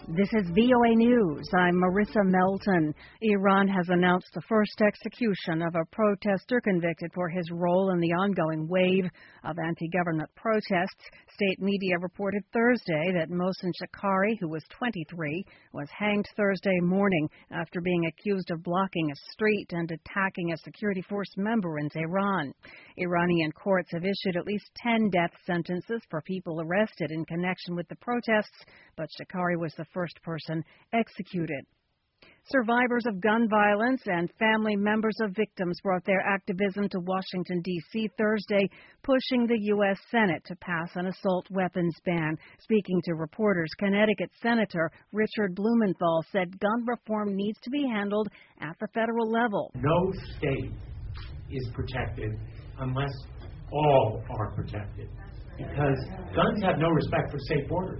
This is VOA News. I'm Marissa Melton. Iran has announced the first execution of a protester convicted for his role in the ongoing wave of anti-government protests. State media reported Thursday that Mohsen Shekari, who was 23, was hanged Thursday morning after being accused of blocking a street and attacking a security force member in Tehran. Iranian courts have issued at least 10 death sentences for people arrested in connection with the protests, but Shekari was the first person executed. Survivors of gun violence and family members of victims brought their activism to Washington, D.C. Thursday, pushing the U.S. Senate to pass an assault weapons ban. Speaking to reporters, Connecticut Senator Richard Blumenthal said gun reform needs to be handled at the federal level. No state is protected unless all are protected, because guns have no respect for state borders.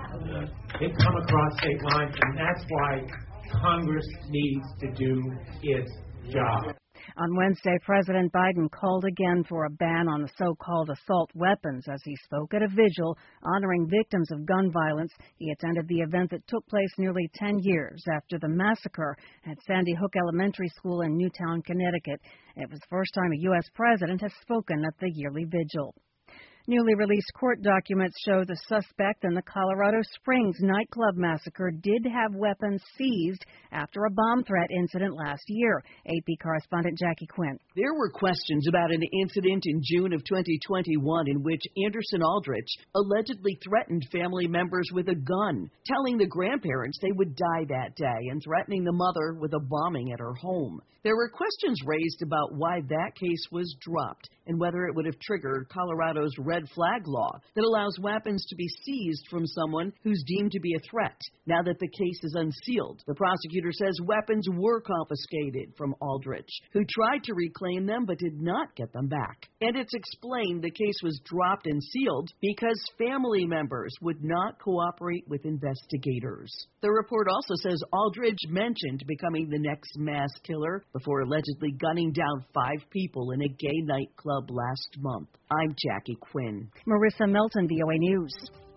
They come across state lines, and that's why Congress needs to do its job. On Wednesday, President Biden called again for a ban on the so-called assault weapons as he spoke at a vigil honoring victims of gun violence. He attended the event that took place nearly 10 years after the massacre at Sandy Hook Elementary School in Newtown, Connecticut. It was the first time a U.S. president has spoken at the yearly vigil. Newly released court documents show the suspect in the Colorado Springs nightclub massacre did have weapons seized after a bomb threat incident last year. AP correspondent Jackie Quinn. There were questions about an incident in June of 2021 in which Anderson Aldrich allegedly threatened family members with a gun, telling the grandparents they would die that day and threatening the mother with a bombing at her home. There were questions raised about why that case was dropped and whether it would have triggered Colorado's red flag law that allows weapons to be seized from someone who's deemed to be a threat. Now that the case is unsealed, the prosecutor says weapons were confiscated from Aldrich, who tried to reclaim them but did not get them back. And it's explained the case was dropped and sealed because family members would not cooperate with investigators. The report also says Aldrich mentioned becoming the next mass killer before allegedly gunning down 5 people in a gay nightclub last month. I'm Jackie Quinn. Marissa Melton, VOA News.